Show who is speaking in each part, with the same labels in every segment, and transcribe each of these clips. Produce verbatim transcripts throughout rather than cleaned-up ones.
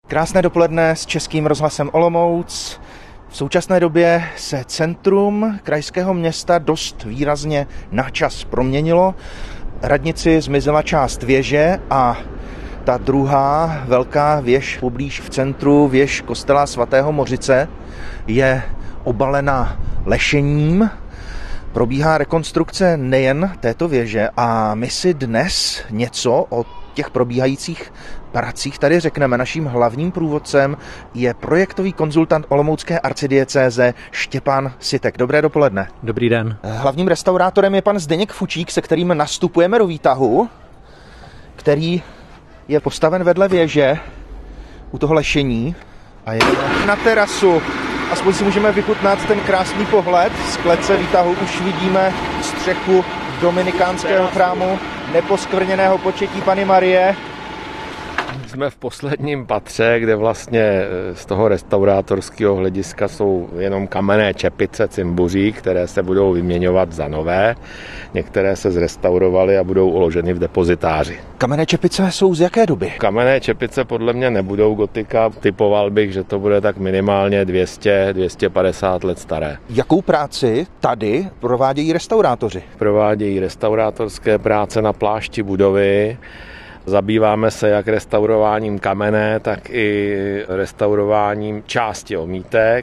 Speaker 1: Krásné dopoledne s Českým rozhlasem Olomouc. V současné době se centrum krajského města dost výrazně na čas proměnilo. Radnici zmizela část věže a ta druhá velká věž poblíž v centru, věž kostela svatého Mořice, je obalena lešením. Probíhá rekonstrukce nejen této věže a my si dnes něco o těch probíhajících pracích tady řekneme. Naším hlavním průvodcem je projektový konzultant olomoucké arcidiecéze Štěpán Sitek. Dobré dopoledne.
Speaker 2: Dobrý den.
Speaker 1: Hlavním restaurátorem je pan Zdeněk Fučík, se kterým nastupujeme do výtahu, který je postaven vedle věže u toho lešení a je na terasu. Aspoň si můžeme vychutnat ten krásný pohled. Z klece výtahu už vidíme střechu dominikánského chrámu Neposkvrněného početí Panny Marie.
Speaker 3: Jsme v posledním patře, kde vlastně z toho restaurátorského hlediska jsou jenom kamenné čepice cimbuří, které se budou vyměňovat za nové. Některé se zrestaurovaly a budou uloženy v depozitáři.
Speaker 1: Kamenné čepice jsou z jaké doby?
Speaker 3: Kamenné čepice podle mě nebudou gotika. Typoval bych, že to bude tak minimálně dvě stě až dvě stě padesát let staré.
Speaker 1: Jakou práci tady provádějí restaurátoři?
Speaker 3: Provádějí restaurátorské práce na plášti budovy. Zabýváme se jak restaurováním kamene, tak i restaurováním části omítek.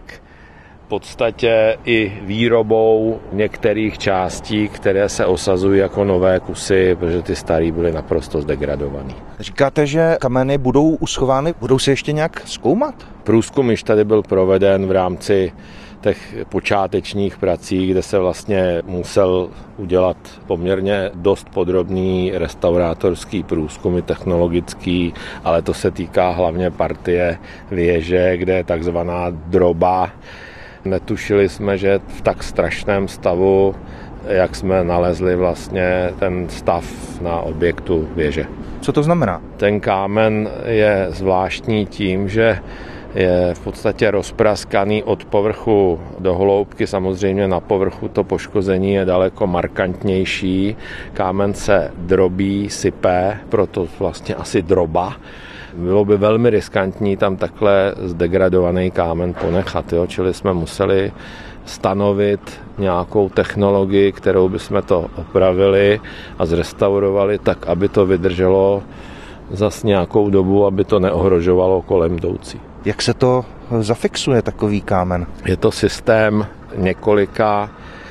Speaker 3: V podstatě i výrobou některých částí, které se osazují jako nové kusy, protože ty staré byly naprosto zdegradované.
Speaker 1: Říkáte, že kameny budou uschovány, budou se ještě nějak zkoumat?
Speaker 3: Průzkum již tady byl proveden v rámci těch počátečních prací, kde se vlastně musel udělat poměrně dost podrobný restaurátorský průzkum, technologický, ale to se týká hlavně partie věže, kde je takzvaná droba. Netušili jsme, že v tak strašném stavu, jak jsme nalezli vlastně ten stav na objektu věže.
Speaker 1: Co to znamená?
Speaker 3: Ten kámen je zvláštní tím, že je v podstatě rozpraskaný od povrchu do hloubky. Samozřejmě na povrchu to poškození je daleko markantnější. Kámen se drobí, sype, proto vlastně asi droba. Bylo by velmi riskantní tam takhle zdegradovaný kámen ponechat, jo? Čili jsme museli stanovit nějakou technologii, kterou bychom to opravili a zrestaurovali tak, aby to vydrželo zas nějakou dobu, aby to neohrožovalo kolem jdoucí.
Speaker 1: Jak se to zafixuje, takový kámen?
Speaker 3: Je to systém několika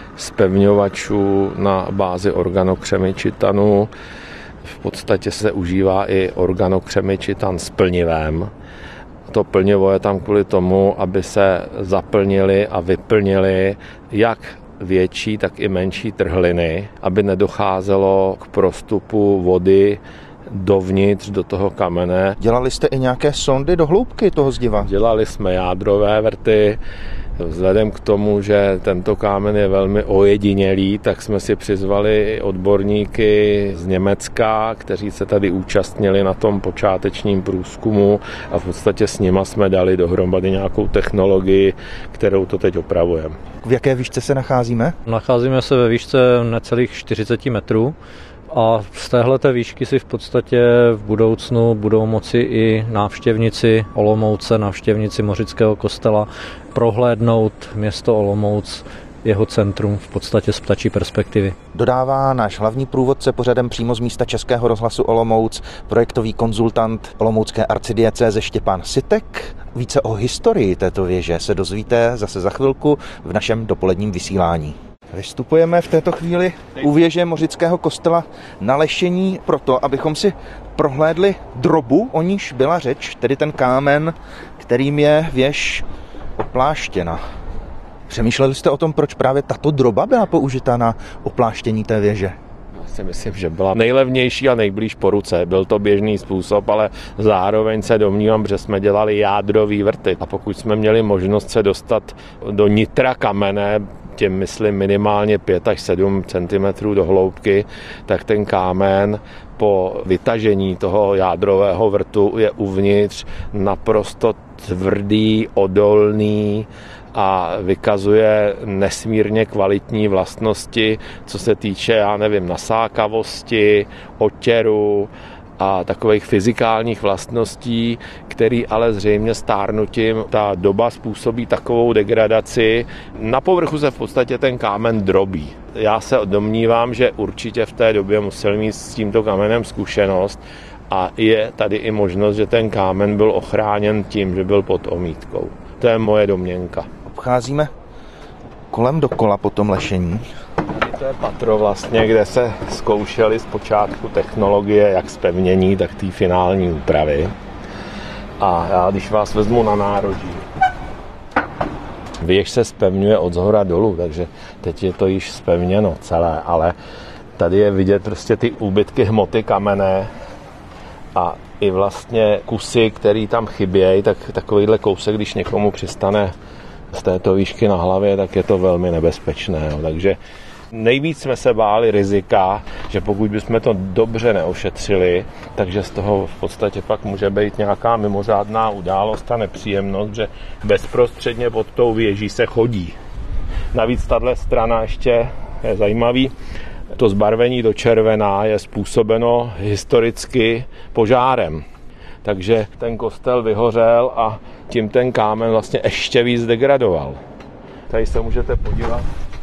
Speaker 3: zpevňovačů na bázi organokřemičitanu. V podstatě se užívá i organokřemičitan s plnivem. To plnivo je tam kvůli tomu, aby se zaplnily a vyplnily jak větší, tak i menší trhliny, aby nedocházelo k prostupu vody dovnitř do toho kamene.
Speaker 1: Dělali jste i nějaké sondy do hloubky toho zdiva?
Speaker 3: Dělali jsme jádrové vrty. Vzhledem k tomu, že tento kámen je velmi ojedinělý, tak jsme si přizvali odborníky z Německa, kteří se tady účastnili na tom počátečním průzkumu a v podstatě s nima jsme dali dohromady nějakou technologii, kterou to teď opravujeme.
Speaker 1: V jaké výšce se nacházíme?
Speaker 2: Nacházíme se ve výšce necelých čtyřicet metrů. A z téhleté výšky si v podstatě v budoucnu budou moci i návštěvníci Olomouce, návštěvníci Mořického kostela prohlédnout město Olomouc, jeho centrum v podstatě z ptačí perspektivy.
Speaker 1: Dodává náš hlavní průvodce pořadem přímo z místa Českého rozhlasu Olomouc, projektový konzultant olomoucké arcidiecéze Štěpán Sitek. Více o historii této věže se dozvíte zase za chvilku v našem dopoledním vysílání. Vystupujeme v této chvíli u věže Mořického kostela na lešení proto, abychom si prohlédli drobu, o níž byla řeč, tedy ten kámen, kterým je věž opláštěna. Přemýšleli jste o tom, proč právě tato droba byla použita na opláštění té věže?
Speaker 3: Já si myslím, že byla nejlevnější a nejblíž po ruce. Byl to běžný způsob, ale zároveň se domnívám, že jsme dělali jádrový vrty. A pokud jsme měli možnost se dostat do nitra kamene, tím myslím minimálně pět až sedm centimetrů do hloubky, tak ten kámen po vytažení toho jádrového vrtu je uvnitř naprosto tvrdý, odolný a vykazuje nesmírně kvalitní vlastnosti, co se týče, já nevím, nasákavosti, otěru a takových fyzikálních vlastností, který ale zřejmě stárnutím ta doba způsobí takovou degradaci. Na povrchu se v podstatě ten kámen drobí. Já se domnívám, že určitě v té době musel mít s tímto kamenem zkušenost a je tady i možnost, že ten kámen byl ochráněn tím, že byl pod omítkou. To je moje domněnka.
Speaker 1: Obcházíme kolem dokola po tom lešení.
Speaker 3: Tady to je patro vlastně, kde se zkoušely zpočátku technologie, jak zpevnění, tak té finální úpravy. A já, když vás vezmu na nároží, věž se zpevňuje od zhora dolů, takže teď je to již zpevněno celé, ale tady je vidět prostě ty úbytky hmoty kamenné a i vlastně kusy, které tam chybějí, tak takovýhle kousek, když někomu přistane z této výšky na hlavě, tak je to velmi nebezpečné. Jo. Takže nejvíc jsme se báli rizika, že pokud bychom to dobře neošetřili, takže z toho v podstatě pak může být nějaká mimořádná událost a nepříjemnost, že bezprostředně pod tou věží se chodí. Navíc tahle strana ještě je zajímavý. To zbarvení do červená je způsobeno historicky požárem. Takže ten kostel vyhořel a tím ten kámen vlastně ještě víc degradoval. Tady se můžete podívat.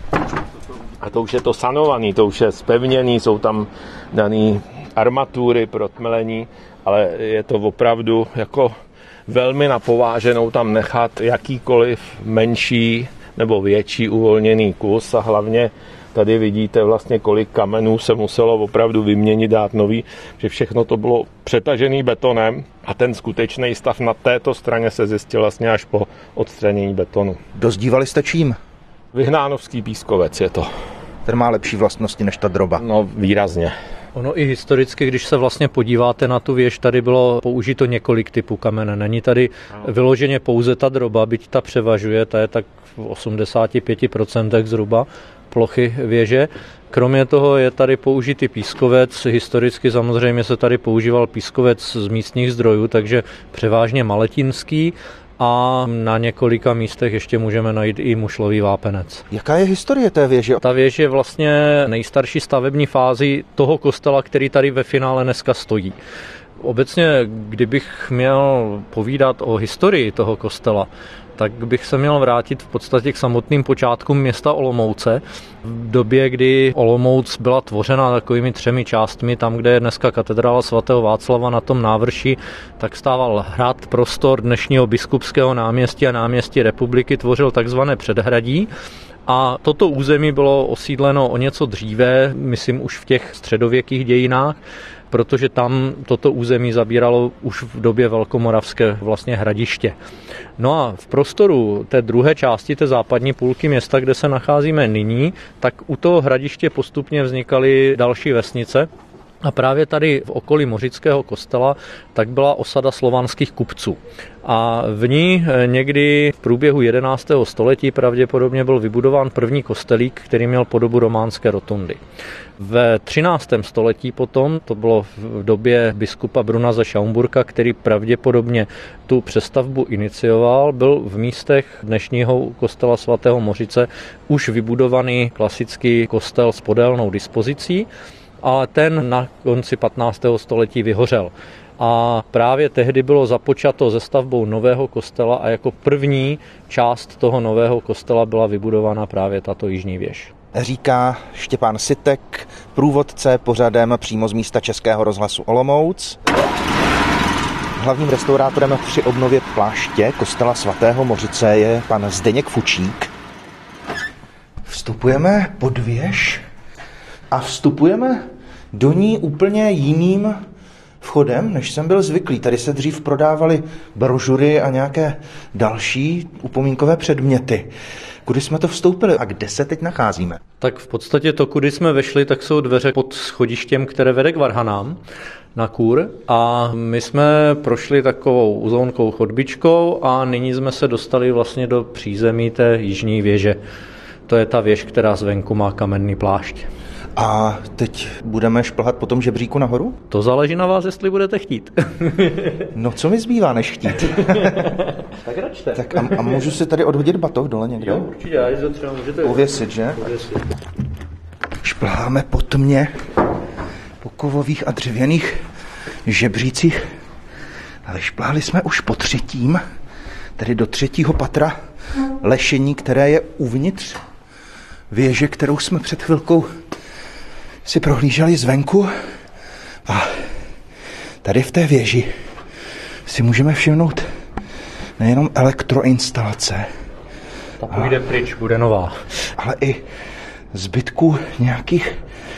Speaker 3: A to už je to sanovaný, to už je zpevněný, jsou tam daný armatury pro tmelení, ale je to opravdu jako velmi napováženou tam nechat jakýkoliv menší nebo větší uvolněný kus a hlavně tady vidíte vlastně, kolik kamenů se muselo opravdu vyměnit, dát nový, že všechno to bylo přetažený betonem a ten skutečný stav na této straně se zjistil vlastně až po odstranění betonu.
Speaker 1: Dozdívali jste čím?
Speaker 3: Vyhnánovský pískovec je to.
Speaker 1: Ten má lepší vlastnosti než ta droba.
Speaker 3: No výrazně.
Speaker 2: Ono i historicky, když se vlastně podíváte na tu věž, tady bylo použito několik typů kamene. Není tady vyloženě pouze ta droba, byť ta převažuje, ta je tak v osmdesát pět procent zhruba plochy věže. Kromě toho je tady použitý pískovec. Historicky samozřejmě se tady používal pískovec z místních zdrojů, takže převážně maletinský. A na několika místech ještě můžeme najít i mušlový vápenec.
Speaker 1: Jaká je historie té věže?
Speaker 2: Ta věž je vlastně nejstarší stavební fázi toho kostela, který tady ve finále dneska stojí. Obecně, kdybych měl povídat o historii toho kostela, tak bych se měl vrátit v podstatě k samotným počátkům města Olomouce. V době, kdy Olomouc byla tvořena takovými třemi částmi, tam, kde je dneska katedrála svatého Václava na tom návrší, tak stával hrad, prostor dnešního Biskupského náměstí a náměstí Republiky, tvořil takzvané předhradí. A toto území bylo osídleno o něco dříve, myslím už v těch středověkých dějinách, protože tam toto území zabíralo už v době velkomoravské vlastně hradiště. No a v prostoru té druhé části, té západní půlky města, kde se nacházíme nyní, tak u toho hradiště postupně vznikaly další vesnice. A právě tady v okolí Mořického kostela tak byla osada slovanských kupců. A v ní někdy v průběhu jedenáctého století pravděpodobně byl vybudován první kostelík, který měl podobu románské rotundy. Ve třináctém století potom, to bylo v době biskupa Bruna ze Schaumburka, který pravděpodobně tu přestavbu inicioval, byl v místech dnešního kostela svatého Mořice už vybudovaný klasický kostel s podélnou dispozicí, ale ten na konci patnáctého století vyhořel. A právě tehdy bylo započato se stavbou nového kostela a jako první část toho nového kostela byla vybudována právě tato jižní věž.
Speaker 1: Říká Štěpán Sitek, průvodce pořadem přímo z místa Českého rozhlasu Olomouc. Hlavním restaurátorem při obnově pláště kostela svatého Mořice je pan Zdeněk Fučík. Vstupujeme pod věž a vstupujeme do ní úplně jiným vchodem, než jsem byl zvyklý. Tady se dřív prodávaly brožury a nějaké další upomínkové předměty. Kudy jsme to vstoupili a kde se teď nacházíme?
Speaker 2: Tak v podstatě to, kudy jsme vešli, tak jsou dveře pod schodištěm, které vede k varhanám na kůr. A my jsme prošli takovou uzlounkou chodbičkou a nyní jsme se dostali vlastně do přízemí té jižní věže. To je ta věž, která zvenku má kamenný plášť.
Speaker 1: A teď budeme šplhat po tom žebříku nahoru?
Speaker 2: To záleží na vás, jestli budete chtít.
Speaker 1: No co mi zbývá, než chtít?
Speaker 2: Tak račte.
Speaker 1: Tak a, a můžu si tady odhodit batoh dole někde?
Speaker 2: Jo, určitě, já to třeba můžete
Speaker 1: uvěsit, že?
Speaker 2: Uvěsit.
Speaker 1: Šplháme po tmě, po kovových a dřevěných žebřících, ale špláli jsme už po třetím, tedy do třetího patra lešení, které je uvnitř věže, kterou jsme před chvilkou si prohlíželi zvenku. A tady v té věži si můžeme všimnout nejenom elektroinstalace,
Speaker 2: ta půjde pryč, bude nová,
Speaker 1: ale i zbytku nějakých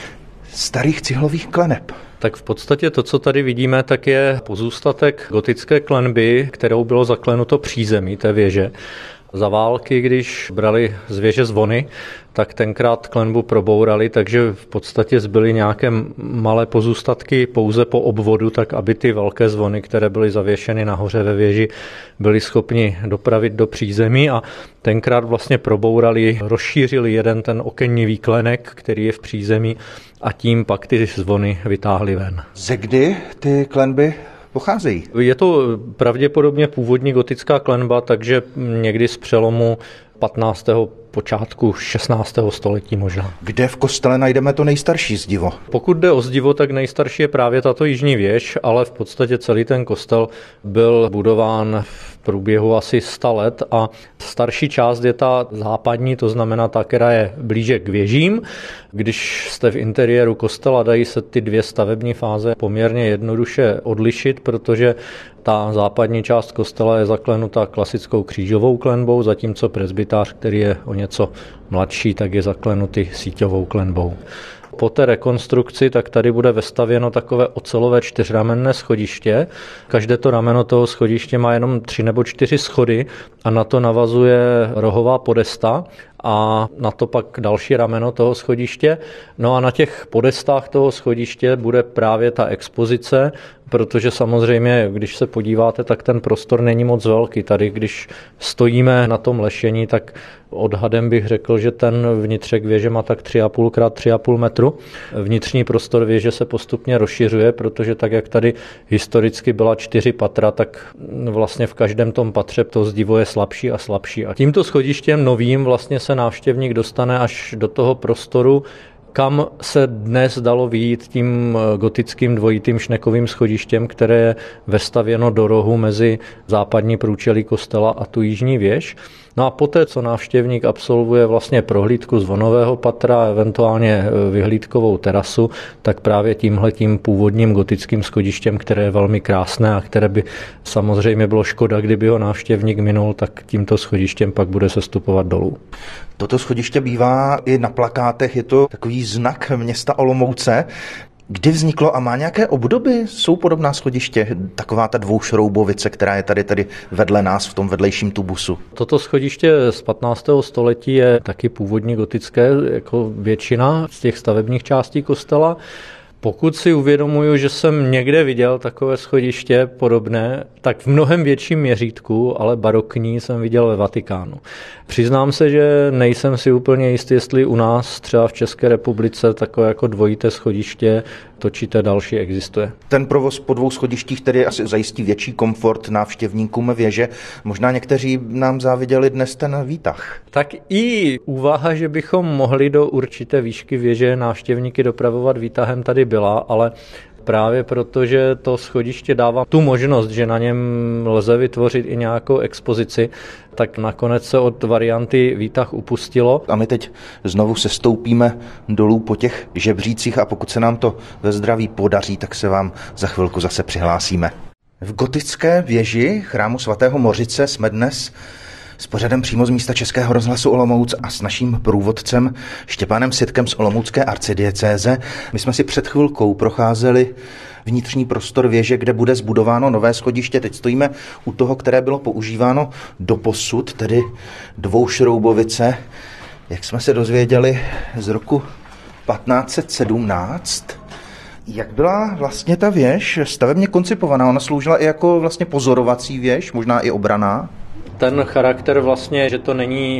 Speaker 1: starých cihlových kleneb.
Speaker 2: Tak v podstatě to, co tady vidíme, tak je pozůstatek gotické klenby, kterou bylo zaklenuto přízemí té věže. Za války, když brali z věže zvony, tak tenkrát klenbu probourali, takže v podstatě zbyly nějaké malé pozůstatky pouze po obvodu, tak aby ty velké zvony, které byly zavěšeny nahoře ve věži, byly schopni dopravit do přízemí a tenkrát vlastně probourali, rozšířili jeden ten okenní výklenek, který je v přízemí a tím pak ty zvony vytáhli ven.
Speaker 1: Ze kdy ty klenby pocházejí?
Speaker 2: Je to pravděpodobně původní gotická klenba, takže někdy z přelomu patnáctého počátku šestnáctého století možná.
Speaker 1: Kde v kostele najdeme to nejstarší zdivo?
Speaker 2: Pokud jde o zdivo, tak nejstarší je právě tato jižní věž, ale v podstatě celý ten kostel byl budován v průběhu asi sto let a starší část je ta západní, to znamená ta, která je blíže k věžím. Když jste v interiéru kostela, dají se ty dvě stavební fáze poměrně jednoduše odlišit, protože ta západní část kostela je zaklenuta klasickou křížovou klenbou, zatímco presbytář, který je o něco mladší, tak je zaklenutý síťovou klenbou. Po té rekonstrukci tak tady bude vestavěno takové ocelové čtyřramenné schodiště. Každé to rameno toho schodiště má jenom tři nebo čtyři schody a na to navazuje rohová podesta a na to pak další rameno toho schodiště. No a na těch podestách toho schodiště bude právě ta expozice, protože samozřejmě, když se podíváte, tak ten prostor není moc velký. Tady, když stojíme na tom lešení, tak odhadem bych řekl, že ten vnitřek věže má tak tři a půl krát tři a půl metru. Vnitřní prostor věže se postupně rozšiřuje, protože tak, jak tady historicky byla čtyři patra, tak vlastně v každém tom patře to zdivo je slabší a slabší. A tímto schodištěm novým vlastně se návštěvník dostane až do toho prostoru, kam se dnes dalo vyjít tím gotickým dvojitým šnekovým schodištěm, které je vestavěno do rohu mezi západní průčelí kostela a tu jižní věž. No a poté, co návštěvník absolvuje vlastně prohlídku zvonového patra, eventuálně vyhlídkovou terasu, tak právě tímhletím původním gotickým schodištěm, které je velmi krásné a které by samozřejmě bylo škoda, kdyby ho návštěvník minul, tak tímto schodištěm pak bude sestupovat dolů.
Speaker 1: Toto schodiště bývá i na plakátech, je to takový znak města Olomouce. Kdy vzniklo a má nějaké obdoby? Jsou podobná schodiště? Taková ta dvoušroubovice, která je tady, tady vedle nás v tom vedlejším tubusu.
Speaker 2: Toto schodiště z patnáctého století je taky původní gotické, jako většina z těch stavebních částí kostela. Pokud si uvědomuju, že jsem někde viděl takové schodiště podobné, tak v mnohem větším měřítku, ale barokní, jsem viděl ve Vatikánu. Přiznám se, že nejsem si úplně jistý, jestli u nás třeba v České republice takové jako dvojité schodiště točité další existuje.
Speaker 1: Ten provoz po dvou schodištích tedy asi zajistí větší komfort návštěvníkům věže. Možná někteří nám záviděli dnes ten výtah.
Speaker 2: Tak i úvaha, že bychom mohli do určité výšky věže návštěvníky dopravovat výtahem, tady byla, ale právě protože to schodiště dává tu možnost, že na něm lze vytvořit i nějakou expozici, tak nakonec se od varianty výtah upustilo.
Speaker 1: A my teď znovu sestoupíme dolů po těch žebřících a pokud se nám to ve zdraví podaří, tak se vám za chvilku zase přihlásíme. V gotické věži chrámu svatého Mořice jsme dnes s pořadem přímo z místa Českého rozhlasu Olomouc a s naším průvodcem Štěpánem Sitkem z olomoucké arcidiecéze. My jsme si před chvilkou procházeli vnitřní prostor věže, kde bude zbudováno nové schodiště. Teď stojíme u toho, které bylo používáno doposud, tedy dvoušroubovice, jak jsme se dozvěděli z roku patnáct set sedmnáct. Jak byla vlastně ta věž stavebně koncipovaná? Ona sloužila i jako vlastně pozorovací věž, možná i obranná?
Speaker 2: Ten charakter vlastně, že to není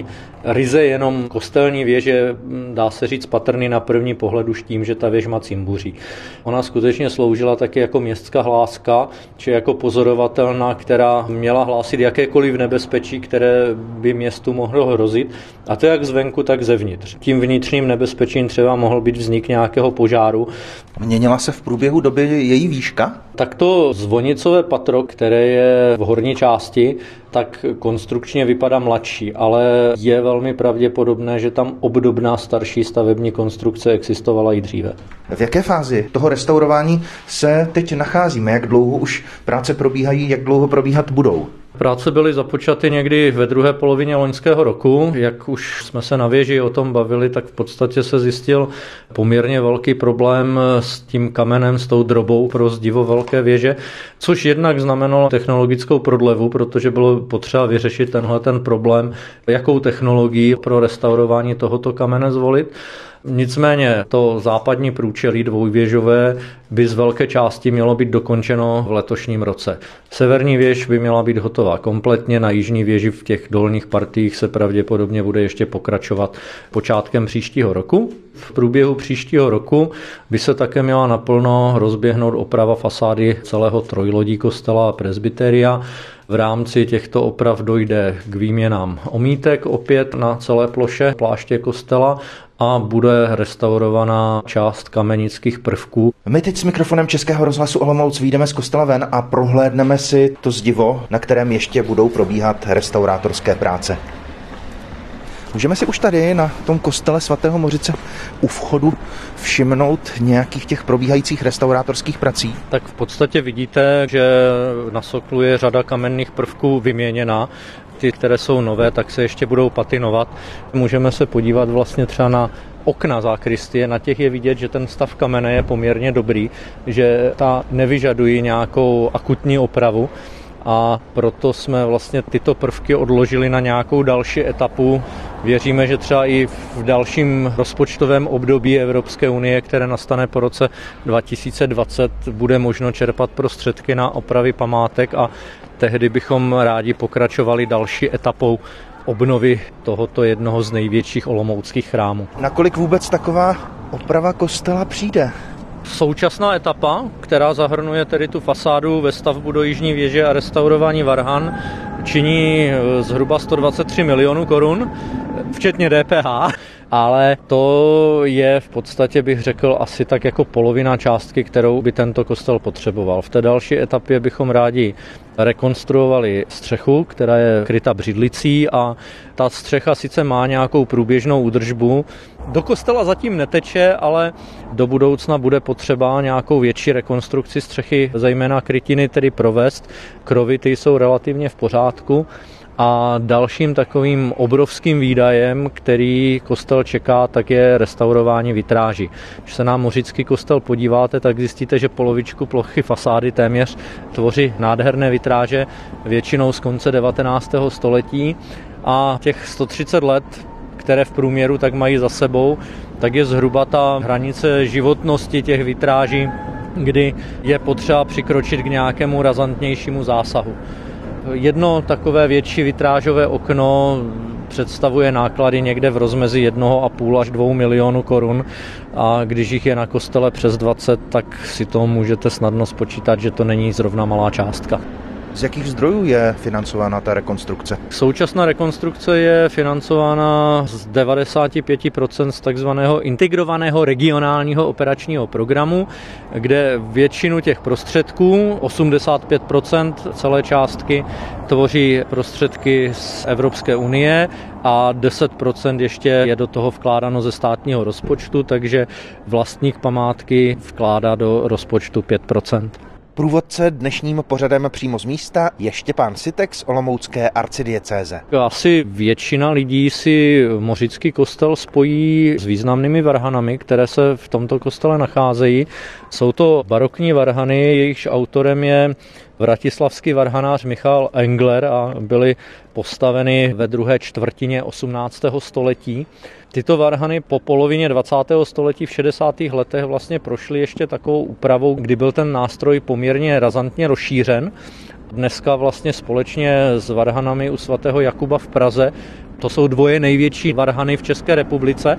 Speaker 2: ryze jenom kostelní věž je, dá se říct, patrný na první pohled už tím, že ta věž má cimbuří. Ona skutečně sloužila taky jako městská hláska, či jako pozorovatelná, která měla hlásit jakékoliv nebezpečí, které by městu mohlo hrozit. A to jak zvenku, tak zevnitř. Tím vnitřním nebezpečím třeba mohl být vznik nějakého požáru.
Speaker 1: Měnila se v průběhu doby její výška?
Speaker 2: Tak to zvonicové patro, které je v horní části, tak konstrukčně vypadá mladší, ale je velmi pravděpodobné, že tam obdobná starší stavební konstrukce existovala i dříve.
Speaker 1: V jaké fázi toho restaurování se teď nacházíme? Jak dlouho už práce probíhají, jak dlouho probíhat budou?
Speaker 2: Práce byly započaty někdy ve druhé polovině loňského roku. Jak už jsme se na věži o tom bavili, tak v podstatě se zjistil poměrně velký problém s tím kamenem, s tou drobou pro zdivo velké věže, což jednak znamenalo technologickou prodlevu, protože bylo potřeba vyřešit tenhle ten problém, jakou technologii pro restaurování tohoto kamene zvolit. Nicméně to západní průčelí dvojvěžové by z velké části mělo být dokončeno v letošním roce. Severní věž by měla být hotová kompletně, na jižní věži v těch dolních partiích se pravděpodobně bude ještě pokračovat počátkem příštího roku. V průběhu příštího roku by se také měla naplno rozběhnout oprava fasády celého trojlodí kostela a presbyteria. V rámci těchto oprav dojde k výměnám omítek opět na celé ploše pláště kostela a bude restaurovaná část kamenických prvků.
Speaker 1: My teď s mikrofonem Českého rozhlasu Olomouc vyjdeme z kostela ven a prohlédneme si to zdivo, na kterém ještě budou probíhat restaurátorské práce. Můžeme si už tady na tom kostele svatého Mořice u vchodu všimnout nějakých těch probíhajících restaurátorských prací?
Speaker 2: Tak v podstatě vidíte, že na soklu je řada kamenných prvků vyměněna. Ty, které jsou nové, tak se ještě budou patinovat. Můžeme se podívat vlastně třeba na okna zákristie, na těch je vidět, že ten stav kamene je poměrně dobrý, že ta nevyžadují nějakou akutní opravu. A proto jsme vlastně tyto prvky odložili na nějakou další etapu. Věříme, že třeba i v dalším rozpočtovém období Evropské unie, které nastane po roce dva tisíce dvacet, bude možno čerpat prostředky na opravy památek a tehdy bychom rádi pokračovali další etapou obnovy tohoto jednoho z největších olomouckých chrámů.
Speaker 1: Nakolik vůbec taková oprava kostela přijde?
Speaker 2: Současná etapa, která zahrnuje tedy tu fasádu ve stavbu do jižní věže a restaurování varhan, činí zhruba sto dvacet tři milionů korun, včetně D P H, ale to je v podstatě, bych řekl, asi tak jako polovina částky, kterou by tento kostel potřeboval. V té další etapě bychom rádi rekonstruovali střechu, která je kryta břidlicí a ta střecha sice má nějakou průběžnou údržbu. Do kostela zatím neteče, ale do budoucna bude potřeba nějakou větší rekonstrukci střechy, zejména krytiny tedy provést. Krovy ty jsou relativně v pořádku. A dalším takovým obrovským výdajem, který kostel čeká, tak je restaurování vitráží. Když se na Mořický kostel podíváte, tak zjistíte, že polovičku plochy fasády téměř tvoří nádherné vitráže, většinou z konce devatenáctého století. A těch sto třicet let, které v průměru tak mají za sebou, tak je zhruba ta hranice životnosti těch vitráží, kdy je potřeba přikročit k nějakému razantnějšímu zásahu. Jedno takové větší vitrážové okno představuje náklady někde v rozmezí jednoho a půl až dvou milionů korun a když jich je na kostele přes dvacet, tak si to můžete snadno spočítat, že to není zrovna malá částka.
Speaker 1: Z jakých zdrojů je financována ta rekonstrukce?
Speaker 2: Současná rekonstrukce je financována z devadesát pět procent z takzvaného integrovaného regionálního operačního programu, kde většinu těch prostředků, osmdesát pět procent celé částky, tvoří prostředky z Evropské unie a deset procent ještě je do toho vkládáno ze státního rozpočtu, takže vlastník památky vkládá do rozpočtu pět procent.
Speaker 1: Průvodce dnešním pořadem přímo z místa je Štěpán Sitek z olomoucké arcidiecéze.
Speaker 2: Asi většina lidí si Mořický kostel spojí s významnými varhanami, které se v tomto kostele nacházejí. Jsou to barokní varhany, jejichž autorem je vratislavský varhanář Michal Engler a byly postaveny ve druhé čtvrtině osmnáctého století. Tyto varhany po polovině dvacátého století v šedesátých letech vlastně prošly ještě takovou úpravou, kdy byl ten nástroj poměrně razantně rozšířen. dneska vlastně společně s varhanami u svatého Jakuba v Praze. To jsou dvoje největší varhany v České republice.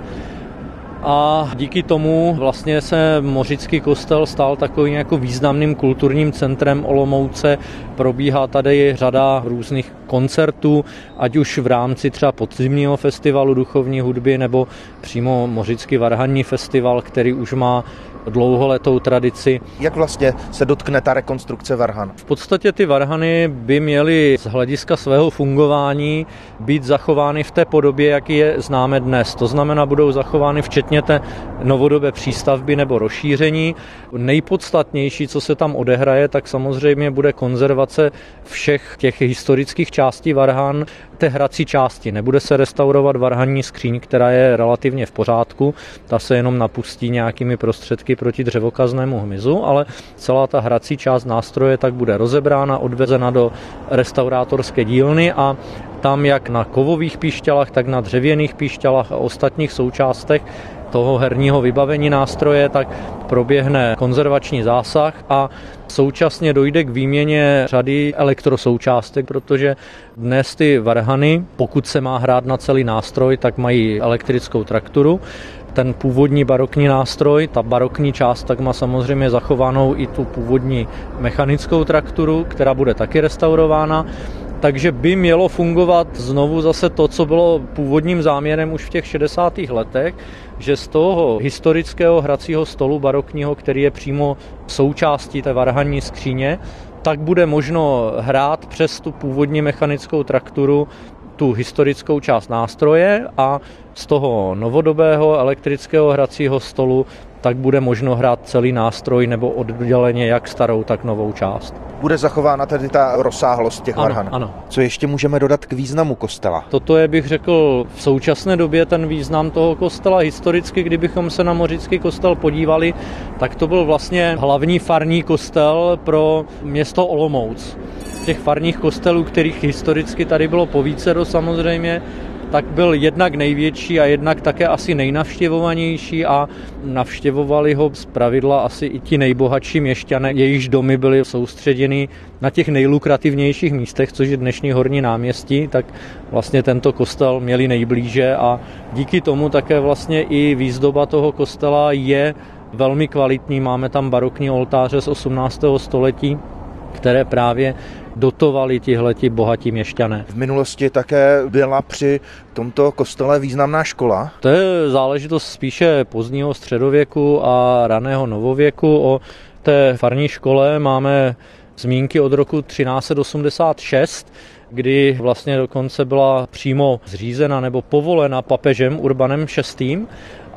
Speaker 2: A díky tomu vlastně se Mořický kostel stal takovým jako významným kulturním centrem Olomouce. Probíhá tady řada různých koncertů, ať už v rámci třeba podzimního festivalu duchovní hudby nebo přímo Mořický varhanní festival, který už má dlouholetou tradici.
Speaker 1: Jak vlastně se dotkne ta rekonstrukce varhan?
Speaker 2: V podstatě ty varhany by měly z hlediska svého fungování být zachovány v té podobě, jaký je známe dnes. To znamená, budou zachovány včetně té novodobé přístavby nebo rozšíření. Nejpodstatnější, co se tam odehraje, tak samozřejmě bude konzervace všech těch historických částí varhan, té hrací části. Nebude se restaurovat varhanní skříň, která je relativně v pořádku, ta se jenom napustí nějakými prostředky proti dřevokaznému hmyzu, ale celá ta hrací část nástroje tak bude rozebrána, odvezena do restaurátorské dílny a tam jak na kovových píšťalách, tak na dřevěných píšťalách a ostatních součástech toho herního vybavení nástroje, tak proběhne konzervační zásah a současně dojde k výměně řady elektrosoučástek, protože dnes ty varhany, pokud se má hrát na celý nástroj, tak mají elektrickou trakturu. Ten původní barokní nástroj, ta barokní část, tak má samozřejmě zachovanou i tu původní mechanickou trakturu, která bude taky restaurována. Takže by mělo fungovat znovu zase to, co bylo původním záměrem už v těch šedesátých letech, že z toho historického hracího stolu barokního, který je přímo součástí té varhanní skříně, tak bude možno hrát přes tu původní mechanickou trakturu tu historickou část nástroje a z toho novodobého elektrického hracího stolu tak bude možno hrát celý nástroj nebo odděleně jak starou, tak novou část.
Speaker 1: Bude zachována tedy ta rozsáhlost těch
Speaker 2: ano,
Speaker 1: varhan.
Speaker 2: Ano.
Speaker 1: Co ještě můžeme dodat k významu kostela?
Speaker 2: Toto je, bych řekl, v současné době ten význam toho kostela. Historicky, kdybychom se na Mořický kostel podívali, tak to byl vlastně hlavní farní kostel pro město Olomouc. Těch farních kostelů, kterých historicky tady bylo povícero samozřejmě, tak byl jednak největší a jednak také asi nejnavštěvovanější a navštěvovali ho zpravidla asi i ti nejbohatší měšťané, jejichž domy byly soustředěny na těch nejlukrativnějších místech, což je dnešní Horní náměstí, tak vlastně tento kostel měli nejblíže a díky tomu také vlastně i výzdoba toho kostela je velmi kvalitní. Máme tam barokní oltáře z osmnáctého století, které právě dotovali tihleti bohatí měšťané.
Speaker 1: V minulosti také byla při tomto kostele významná škola?
Speaker 2: To je záležitost spíše pozdního středověku a raného novověku. O té farní škole máme zmínky od roku třináct set osmdesát šest, kdy vlastně dokonce byla přímo zřízena nebo povolena papežem Urbanem šestým.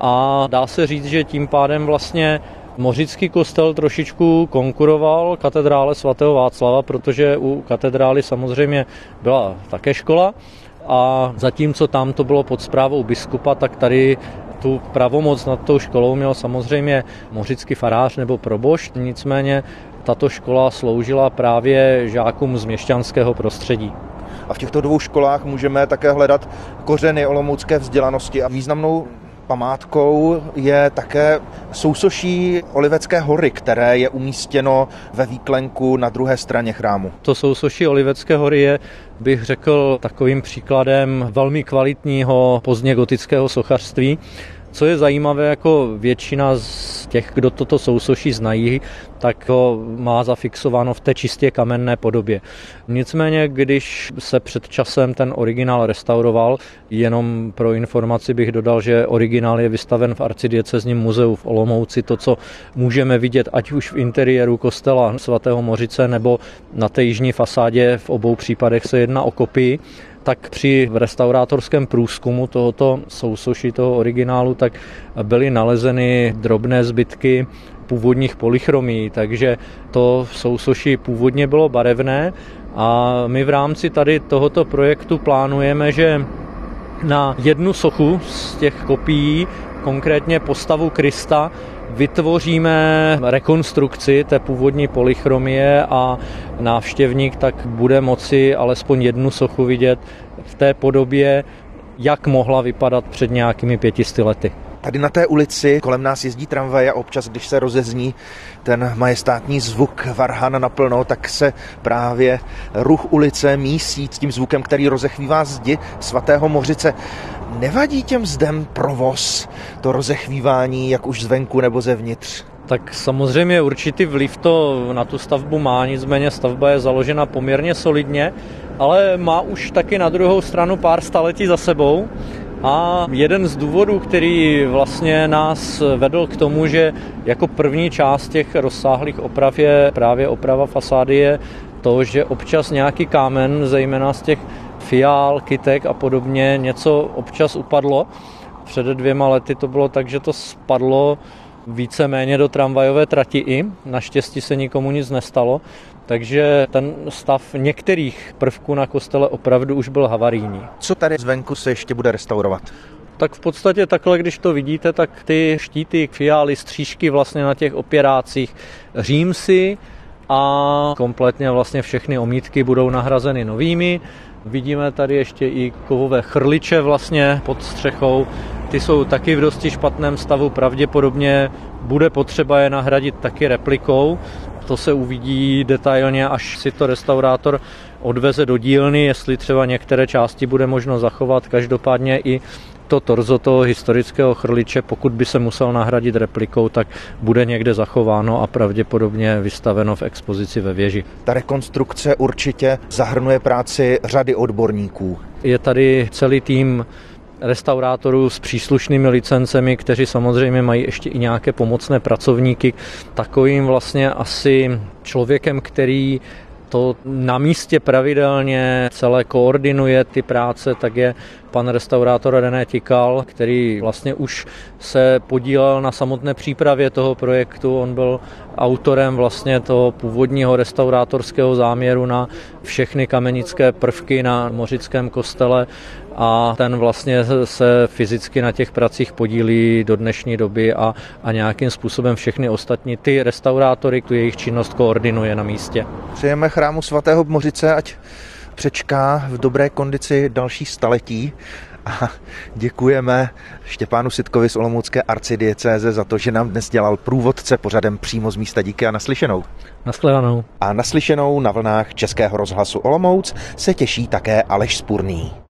Speaker 2: A dá se říct, že tím pádem vlastně Mořický kostel trošičku konkuroval katedrále svatého Václava, protože u katedrály samozřejmě byla také škola a zatímco tam to bylo pod správou biskupa, tak tady tu pravomoc nad tou školou měl samozřejmě mořický farář nebo probošt, nicméně tato škola sloužila právě žákům z měšťanského prostředí.
Speaker 1: A v těchto dvou školách můžeme také hledat kořeny olomoucké vzdělanosti a významnou památkou je také sousoší Olivecké hory, které je umístěno ve výklenku na druhé straně chrámu.
Speaker 2: To sousoší Olivecké hory je, bych řekl, takovým příkladem velmi kvalitního pozdně gotického sochařství. Co je zajímavé, jako většina z těch, kdo toto sousoší znají, tak ho má zafixováno v té čistě kamenné podobě. Nicméně, když se před časem ten originál restauroval, jenom pro informaci bych dodal, že originál je vystaven v arcidiecezním muzeu v Olomouci. To, co můžeme vidět, ať už v interiéru kostela svatého Mořice nebo na té jižní fasádě, v obou případech se jedná o kopii, tak při restaurátorském průzkumu tohoto sousoší, toho originálu, tak byly nalezeny drobné zbytky původních polychromí, takže to sousoší původně bylo barevné a my v rámci tady tohoto projektu plánujeme, že na jednu sochu z těch kopií, konkrétně postavu Krista, vytvoříme rekonstrukci té původní polychromie a návštěvník tak bude moci alespoň jednu sochu vidět v té podobě, jak mohla vypadat před nějakými pětisty lety.
Speaker 1: Tady na té ulici kolem nás jezdí tramvaje a občas, když se rozezní ten majestátní zvuk varhan naplno, tak se právě ruch ulice mísí s tím zvukem, který rozechvívá zdi svatého Mořice. Nevadí těm zdem provoz, to rozechvívání, jak už zvenku nebo zevnitř?
Speaker 2: Tak samozřejmě určitý vliv to na tu stavbu má, nicméně stavba je založena poměrně solidně, ale má už taky na druhou stranu pár staletí za sebou. A jeden z důvodů, který vlastně nás vedl k tomu, že jako první část těch rozsáhlých oprav je právě oprava fasády, je to, že občas nějaký kámen, zejména z těch fiál, kytek a podobně, něco občas upadlo. Před dvěma lety to bylo tak, že to spadlo víceméně do tramvajové trati i. Naštěstí se nikomu nic nestalo, takže ten stav některých prvků na kostele opravdu už byl havarijní.
Speaker 1: Co tady zvenku se ještě bude restaurovat?
Speaker 2: Tak v podstatě takhle, když to vidíte, tak ty štíty, fiály, střížky vlastně na těch opěrácích, římsy a kompletně vlastně všechny omítky budou nahrazeny novými. Vidíme tady ještě i kovové chrliče vlastně pod střechou. Ty jsou taky v dosti špatném stavu, pravděpodobně bude potřeba je nahradit taky replikou. To se uvidí detailně, až si to restaurátor odveze do dílny, jestli třeba některé části bude možno zachovat. Každopádně i to torzo toho historického chrliče, pokud by se musel nahradit replikou, tak bude někde zachováno a pravděpodobně vystaveno v expozici ve věži.
Speaker 1: Ta rekonstrukce určitě zahrnuje práci řady odborníků.
Speaker 2: Je tady celý tým restaurátorů s příslušnými licencemi, kteří samozřejmě mají ještě i nějaké pomocné pracovníky. Takovým vlastně asi člověkem, který to na místě pravidelně celé koordinuje ty práce, tak je pan restaurátor René Tikal, který vlastně už se podílel na samotné přípravě toho projektu. On byl autorem vlastně toho původního restaurátorského záměru na všechny kamenické prvky na Mořickém kostele a ten vlastně se fyzicky na těch pracích podílí do dnešní doby a, a nějakým způsobem všechny ostatní ty restaurátory, tu jejich činnost koordinuje na místě.
Speaker 1: Přejeme chrámu svatého Mořice, ať přečká v dobré kondici další staletí a děkujeme Štěpánu Sitkovi z olomoucké arcidiecéze za to, že nám dnes dělal průvodce pořadem přímo z místa. Díky a naslyšenou.
Speaker 2: Nashledanou.
Speaker 1: A naslyšenou na vlnách Českého rozhlasu Olomouc se těší také Aleš Spurný.